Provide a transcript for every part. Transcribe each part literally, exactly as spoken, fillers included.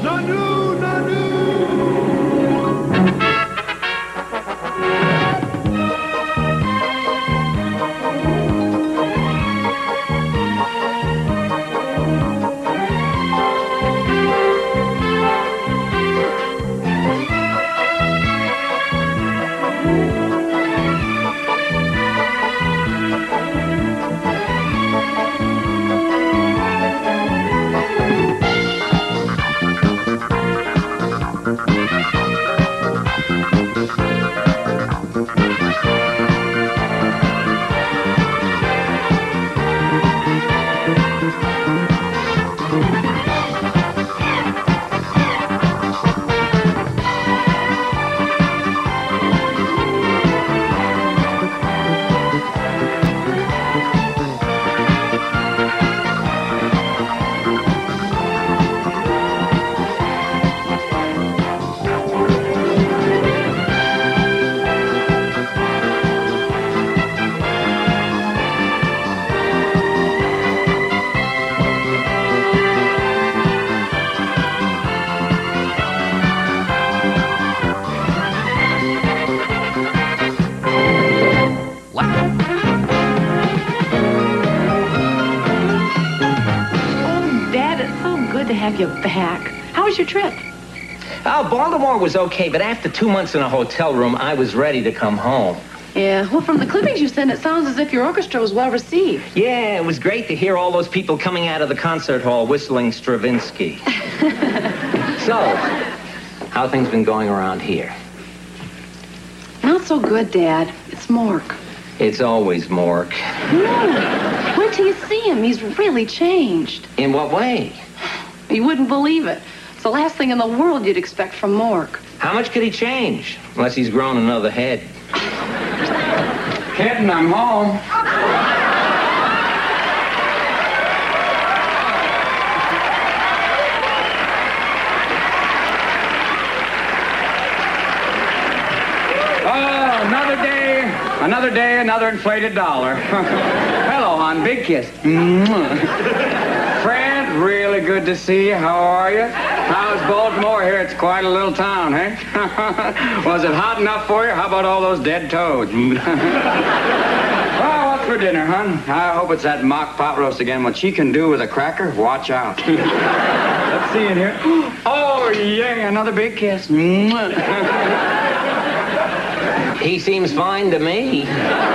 Nanu, Nanu. To have you back. How was your trip? Oh, Baltimore was okay, but after two months in a hotel room, I was ready to come home. Yeah, well, from the clippings you sent, it sounds as if your orchestra was well received. Yeah, it was great to hear all those people coming out of the concert hall whistling Stravinsky. So, how things been going around here? Not so good, Dad. It's Mork. It's always Mork. No. Wait till you see him. He's really changed. In what way? You wouldn't believe it. It's the last thing in the world you'd expect from Mork. How much could he change? Unless he's grown another head. Kitten, I'm home. Oh, another day, another day, another inflated dollar. Hello, hon. Big kiss. Fred, really good to see you. How are you? How's Baltimore here? It's quite a little town, eh? Was it hot enough for you? How about all those dead toads? Well, what's for dinner, hon? I hope it's that mock pot roast again. What she can do with a cracker, watch out. Let's see in here. Oh, yeah, another big kiss. He seems fine to me.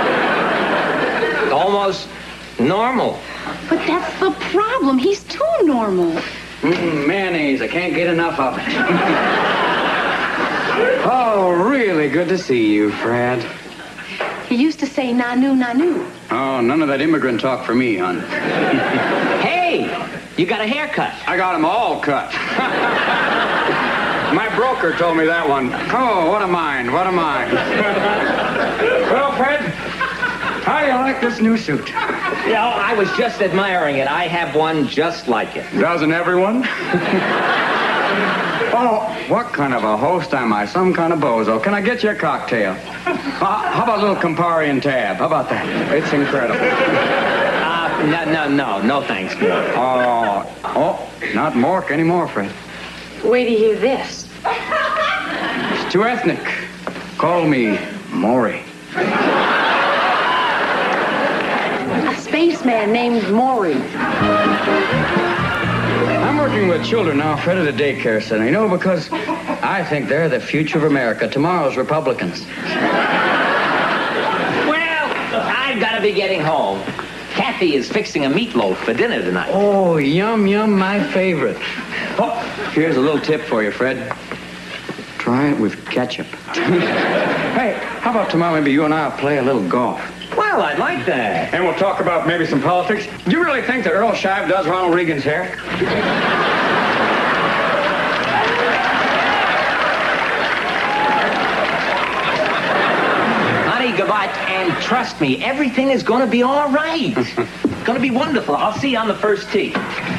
Almost normal. But that's the problem. He's too normal. Mm, mayonnaise. I can't get enough of it. Oh, really good to see you, Fred. He used to say Nanu, Nanu. Oh, none of that immigrant talk for me, hon. Hey, you got a haircut. I got them all cut. My broker told me that one. Oh, what a mind, what a mind. Well, Fred, how do you like this new suit? You know, I was just admiring it. I have one just like it. Doesn't everyone? Oh, what kind of a host am I? Some kind of bozo. Can I get you a cocktail? Uh, how about a little Campari and Tab? How about that? It's incredible. Uh, no, no, no. No thanks, Mork. Oh, oh, not Mork anymore, Fred. Wait to hear this. It's too ethnic. Call me Maury. A spaceman named Maury. I'm working with children now, Fred, at a daycare center. You know, because I think they're the future of America. Tomorrow's Republicans. Well, I've got to be getting home. Kathy is fixing a meatloaf for dinner tonight. Oh, yum, yum, my favorite. Oh, here's a little tip for you, Fred. Try it with ketchup. Hey, how about tomorrow maybe you and I will play a little golf? Well, I'd like that. And we'll talk about maybe some politics. Do you really think that Earl Scheib does Ronald Reagan's hair? Honey, goodbye. And trust me, everything is going to be all right. It's going to be wonderful. I'll see you on the first tee.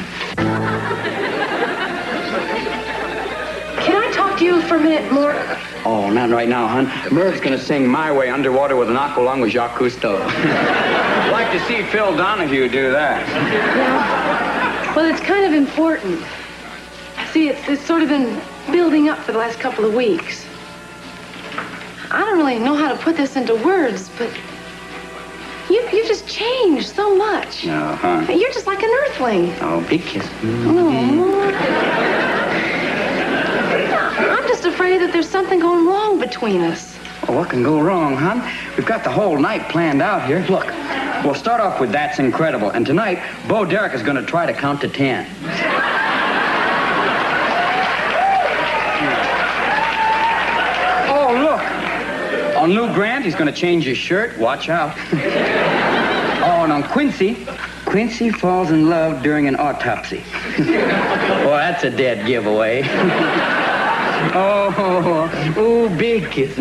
Can I talk to you for a minute, Mork? Oh, not right now, hon. Merv's gonna sing My Way underwater with an aqualung with Jacques Cousteau. I'd like to see Phil Donahue do that. Yeah. Well, it's kind of important. See, it's, it's sort of been building up for the last couple of weeks. I don't really know how to put this into words, but you you just changed so much. Uh-huh. You're just like an earthling. Oh, big kiss. Oh. I'm just afraid that there's something going wrong between us. Well, what can go wrong, hon? We've got the whole night planned out here. Look, we'll start off with That's Incredible. And tonight, Bo Derek is going to try to count to ten. Oh, look. On Lou Grant, he's going to change his shirt. Watch out. Oh, and on Quincy, Quincy falls in love during an autopsy. Well, that's a dead giveaway. Oh, oh, oh, big kiss.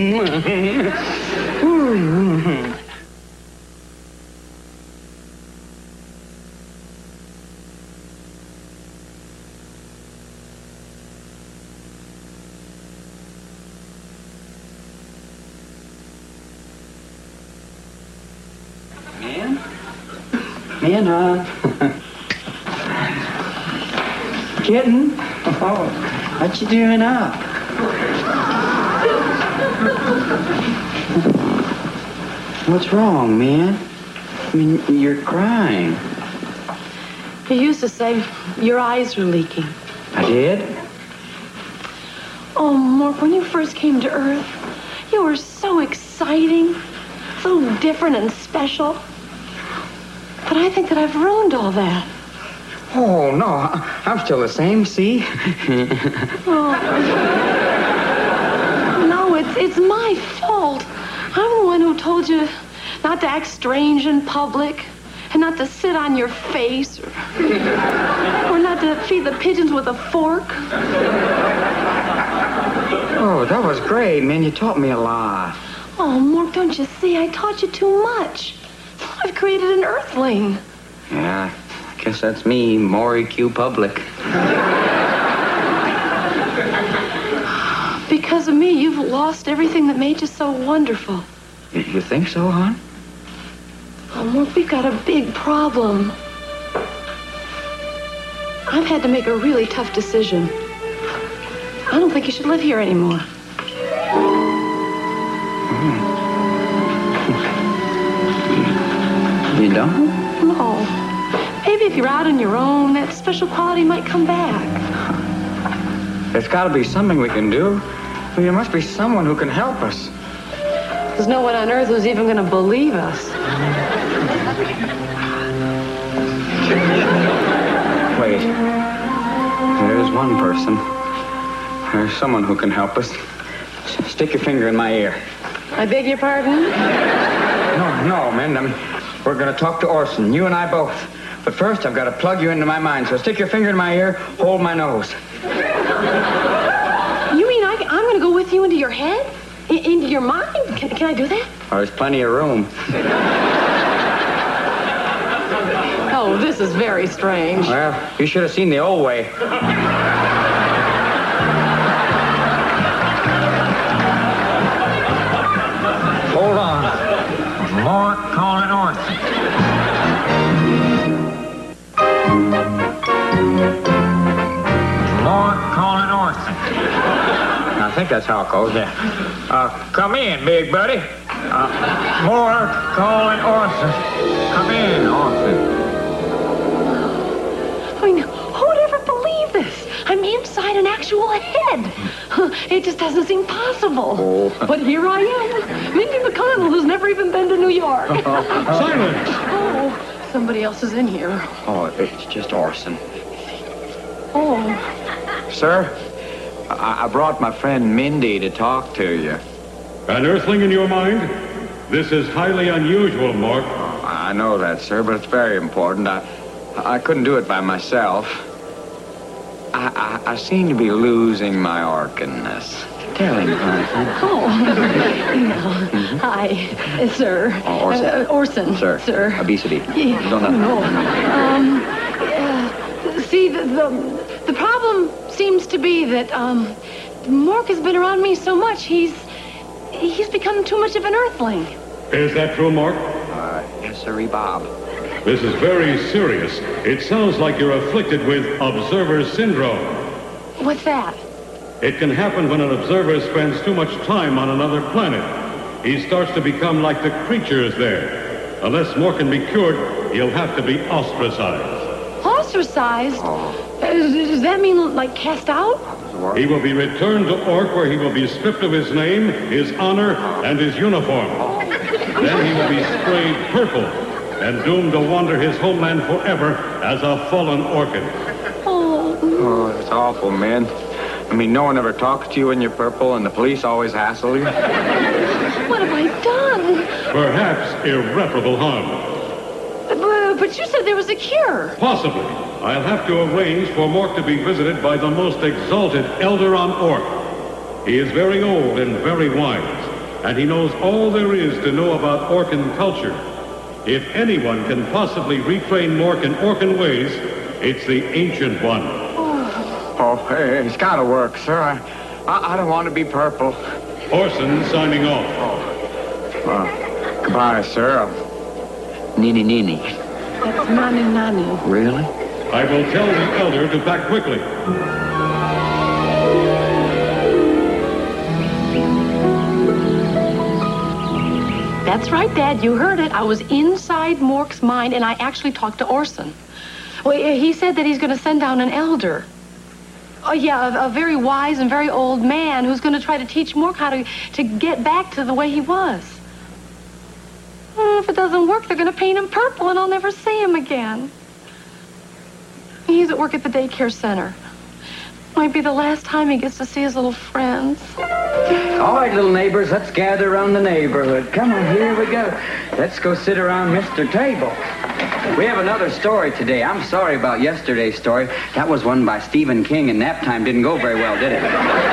Man? Man, huh? Kitten? Oh, what you doing up? What's wrong, man? I mean, you're crying. You used to say your eyes were leaking. I did? Oh, Mork, when you first came to Earth, you were so exciting, so different and special. But I think that I've ruined all that. Oh, no, I'm still the same, see? Oh. No, it's, it's my fault. I'm the one who told you not to act strange in public, and not to sit on your face, or, or not to feed the pigeons with a fork. Oh, that was great, man. You taught me a lot. Oh, Mork, don't you see? I taught you too much. I've created an earthling. Yeah, I guess that's me, Maury Q. Public. Because of me, you've lost everything that made you so wonderful. You, you think so, hon? Oh, Mork, we've got a big problem. I've had to make a really tough decision. I don't think you should live here anymore. You don't? No. Maybe if you're out on your own, that special quality might come back. There's got to be something we can do. I mean, there must be someone who can help us. There's no one on Earth who's even going to believe us. Wait. There's one person. There's someone who can help us. S- Stick your finger in my ear. I beg your pardon? No, no, man. I mean, we're going to talk to Orson, you and I both. But first, I've got to plug you into my mind. So stick your finger in my ear, hold my nose. You mean I, I'm going to go with you into your head? I, into your mind? Can, can I do that? Oh, there's plenty of room. Oh, this is very strange. Well, you should have seen the old way. Hold on. More calling Orson. More calling Orson. I think that's how it goes, yeah. Uh, come in, big buddy. Uh, more calling Orson. Come in, Orson. I mean, who would ever believe this? I'm inside an actual head. It just doesn't seem possible. Oh. But here I am, Mindy McConnell, who's never even been to New York. Silence! Oh, somebody else is in here. Oh, it's just Orson. Oh, Sir, I, I brought my friend Mindy to talk to you. An earthling in your mind? This is highly unusual, Mork. I know that, sir, but it's very important. I, I couldn't do it by myself. I, I, I seem to be losing my orkenness. Tell him, honey. oh. No. Hi, uh, sir. Oh, Orson. Uh, Orson. Sir. Sir. Obesity. Yeah. Don't know. No. Um, uh, see, the, the the problem seems to be that um, Mork has been around me so much, he's he's become too much of an earthling. Is that true, Mork? Uh, yes, sirree, Bob. This is very serious. It sounds like you're afflicted with observer syndrome. What's that? It can happen when an observer spends too much time on another planet. He starts to become like the creatures there. Unless Mork can be cured, he'll have to be ostracized. Ostracized? Oh. Does, does that mean, like, cast out? He will be returned to Ork, where he will be stripped of his name, his honor, and his uniform. Then he will be sprayed purple and doomed to wander his homeland forever as a fallen Orkin. Oh. Oh, that's awful, man. I mean, no one ever talks to you when you're purple, and the police always hassle you. What have I done? Perhaps irreparable harm. But, but you said there was a cure. Possibly. I'll have to arrange for Mork to be visited by the most exalted elder on Ork. He is very old and very wise, and he knows all there is to know about Orkin culture. If anyone can possibly retrain Mork in Orkin ways, it's the Ancient One. Oh, hey, it's got to work, sir. I, I, I don't want to be purple. Orson signing off. Oh. Uh, goodbye, sir. Nini Nini. That's Nanu Nanu. Really? I will tell the elder to back quickly. That's right, Dad. You heard it. I was inside Mork's mind, and I actually talked to Orson. Well, he said that he's going to send down an elder. Oh, yeah, a, a very wise and very old man who's going to try to teach Mork how to, to get back to the way he was. Oh, if it doesn't work, they're going to paint him purple, and I'll never see him again. He's at work at the daycare center. Might be the last time he gets to see his little friends. All right, little neighbors, let's gather around the neighborhood. Come on, here we go. Let's go sit around Mister Table. We have another story today. I'm sorry about yesterday's story. That was one by Stephen King, and nap time didn't go very well, did it?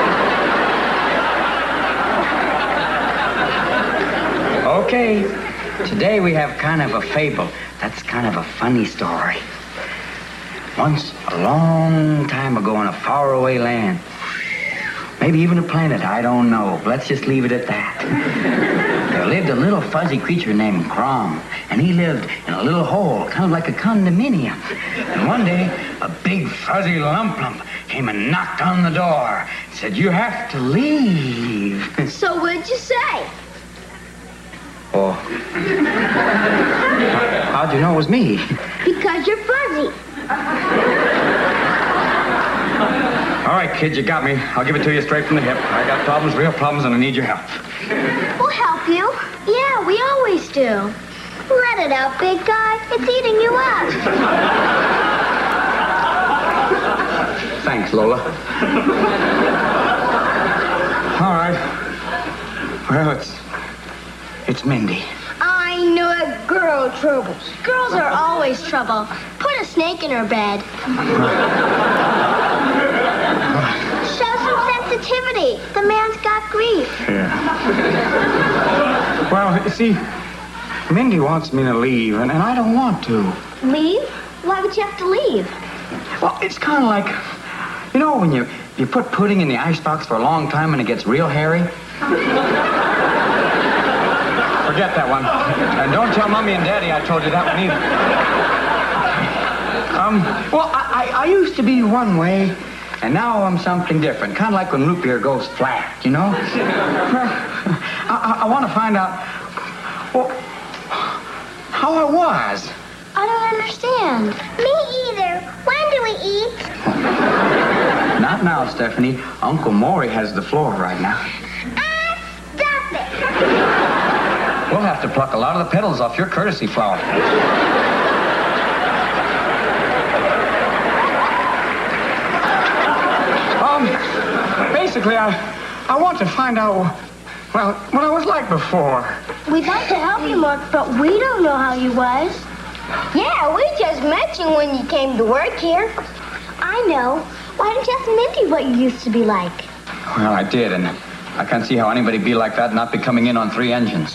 Okay, today we have kind of a fable. That's kind of a funny story. Once, a long time ago in a faraway land, maybe even a planet, I don't know. Let's just leave it at that. There lived a little fuzzy creature named Crom, and he lived in a little hole, kind of like a condominium. And one day, a big fuzzy lump lump came and knocked on the door and said, "You have to leave." So what'd you say? Oh. How'd you know it was me? Because you're fuzzy. All right, kid, you got me. I'll give it to you straight from the hip. I got problems, real problems, and I need your help. We'll help you. Yeah, we always do. Let it out, big guy. It's eating you up. Thanks, Lola. All right. Well, it's... it's Mindy. I know a girl troubles. Girls are always trouble. Put a snake in her bed. Show some sensitivity. The man's got grief. Yeah. Well, you see, Mindy wants me to leave, and, and I don't want to. Leave? Why would you have to leave? Well, it's kind of like, you know, when you, you put pudding in the icebox for a long time and it gets real hairy? Forget that one. And don't tell Mommy and Daddy I told you that one either. Um, well, I, I, I used to be one way, and now I'm something different. Kind of like when root beer goes flat, you know? Well, I, I, I want to find out, well, how I was. I don't understand. Me either. When do we eat? Not now, Stephanie. Uncle Maury has the floor right now. Ah, stop it. We'll have to pluck a lot of the petals off your courtesy flower. um, basically, I, I want to find out, well, what I was like before. We'd like to help you, Mark, but we don't know how you was. Yeah, we just met you when you came to work here. I know. Why don't you ask Mindy what you used to be like? Well, I did, and I can't see how anybody'd be like that not be coming in on three engines.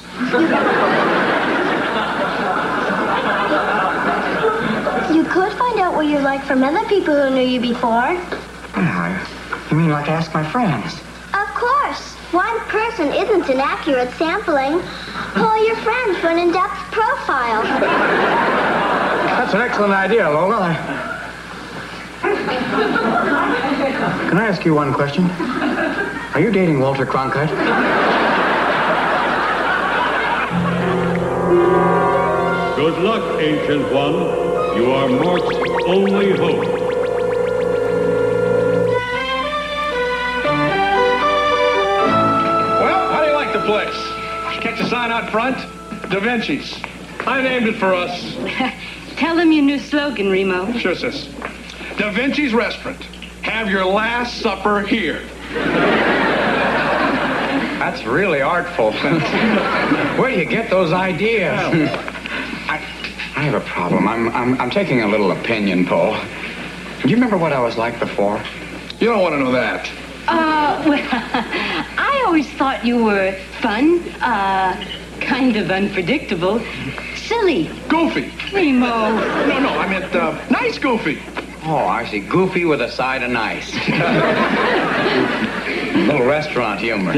You could find out what you're like from other people who knew you before. Uh, you mean like ask my friends? Of course. One person isn't an accurate sampling. Pull your friends for an in-depth profile. That's an excellent idea, Lola. I... Can I ask you one question? Are you dating Walter Cronkite? Good luck, Ancient One. You are Mort's only hope. Well, how do you like the place? Catch a sign out front? Da Vinci's. I named it for us. Tell them your new slogan, Remo. Sure, sis. Da Vinci's Restaurant. Have your last supper here. That's really artful. Where do you get those ideas? I, I have a problem. I'm, I'm, I'm taking a little opinion poll. Do you remember what I was like before? You don't want to know that. Uh, well, I always thought you were fun, uh, kind of unpredictable, silly. Goofy. Remo. No, no, I meant uh, nice goofy. Oh, I see. Goofy with a side of nice. Little restaurant humor.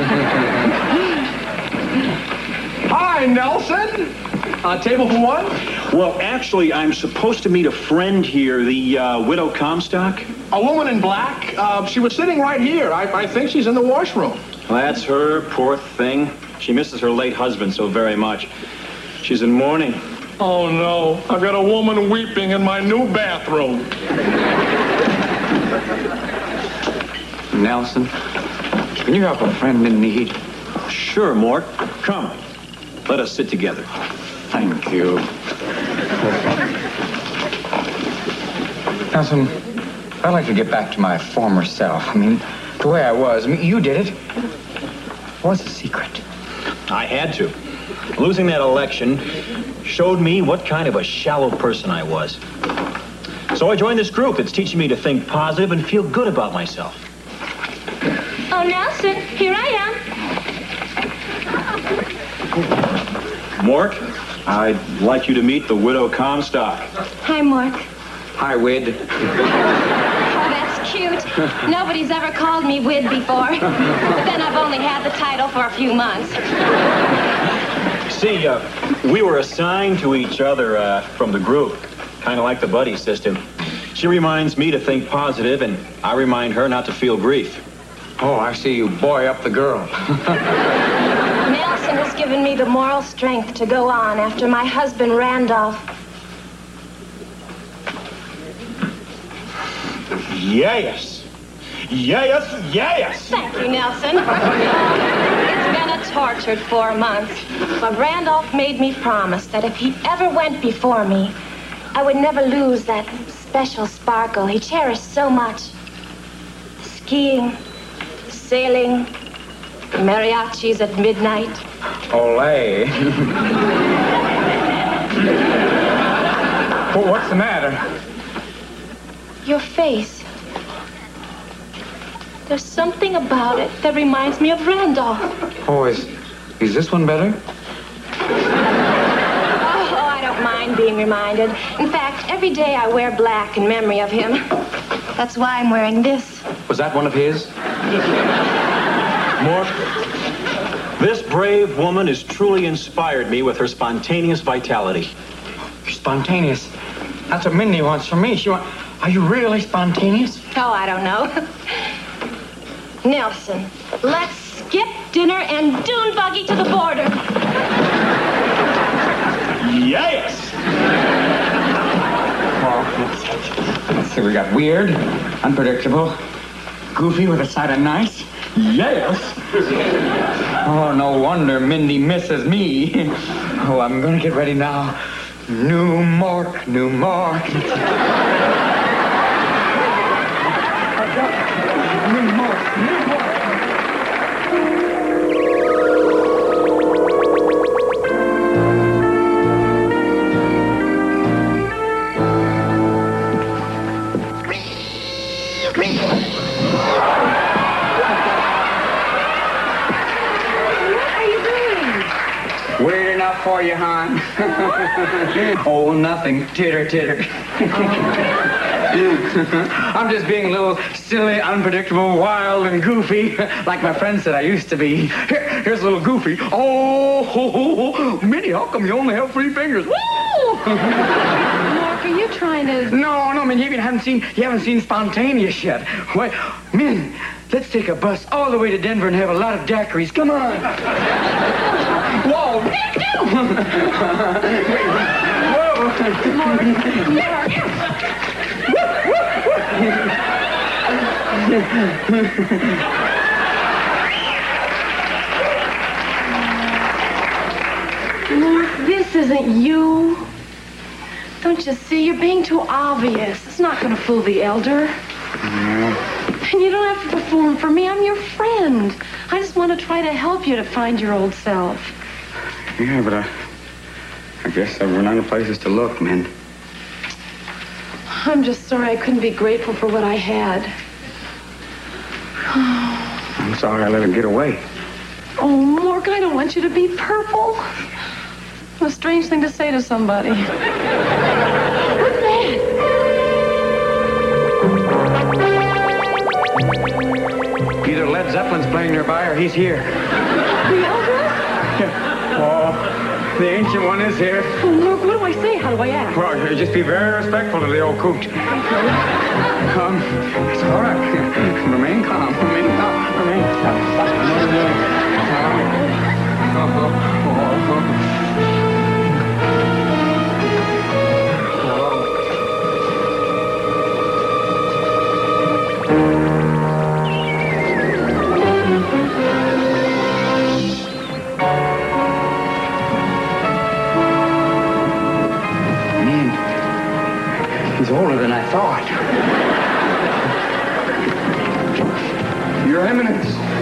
Hi, Nelson. Uh, table for one? Well, actually, I'm supposed to meet a friend here, the uh, widow Comstock. A woman in black. Uh, she was sitting right here. I, I think she's in the washroom. Well, that's her, poor thing. She misses her late husband so very much. She's in mourning. Oh, no. I've got a woman weeping in my new bathroom. Nelson, can you help a friend in need? Sure, Mort. Come. Let us sit together. Thank you. Nelson, I'd like to get back to my former self. I mean, the way I was. I mean, you did it. What's the secret? I had to. Losing that election showed me what kind of a shallow person I was. So I joined this group that's teaching me to think positive and feel good about myself. Oh, Nelson, here I am. Mort, I'd like you to meet the widow Comstock. Hi, Mort. Hi, Wid. Oh, that's cute. Nobody's ever called me Wid before. But then I've only had the title for a few months. See, uh, we were assigned to each other uh, from the group, kind of like the buddy system. She reminds me to think positive, and I remind her not to feel grief. Oh, I see you boy up the girl. Nelson has given me the moral strength to go on after my husband, Randolph. Yes. Yes, yes. Thank you, Nelson. It's been a tortured four months, but Randolph made me promise that if he ever went before me, I would never lose that special sparkle he cherished so much. Skiing, sailing, mariachis at midnight. Olay. Well, what's the matter? Your face. There's something about it that reminds me of Randolph. Oh, is, is this one better? Oh, I don't mind being reminded. In fact, every day I wear black in memory of him. That's why I'm wearing this. Was that one of his? Mort, this brave woman has truly inspired me with her spontaneous vitality. You're spontaneous. That's what Mindy wants from me. She wants... Are you really spontaneous? Oh, I don't know. Nelson, let's skip dinner and dune buggy to the border. Yes! Well, let's, let's see. We got weird, unpredictable, goofy with a side of nice. Yes! Oh, no wonder Mindy misses me. Oh, I'm gonna get ready now. New Mork, new Mork. New Mork, new Mork. Weird enough for you, hon? Oh, nothing. Titter, titter. I'm just being a little silly, unpredictable, wild, and goofy, like my friend said I used to be. Here, here's a little goofy. Oh, ho, ho, ho. Minnie, how come you only have three fingers? Woo! Mork, are you trying to... No, no, man, you even haven't seen, you haven't seen Spontaneous yet. Wait, man, let's take a bus all the way to Denver and have a lot of daiquiris. Come on. Whoa. Mark, this isn't you. Don't you see? You're being too obvious. It's not going to fool the elder. Yeah. And you don't have to perform for me. I'm your friend. I just want to try to help you to find your old self. Yeah, but I, I guess I run out of places to look, man. I'm just sorry I couldn't be grateful for what I had. I'm sorry I let him get away. Oh, Mork, I don't want you to be purple. What a strange thing to say to somebody. What's that? Either Led Zeppelin's playing nearby or he's here. The elder? Yeah. Oh, the ancient one is here. Oh, Mork, what do I say? How do I act? Well, just be very respectful to the old coot. Um, it's all right. Remain calm. Remain calm. Remain calm. He's older than I thought. Your Eminence.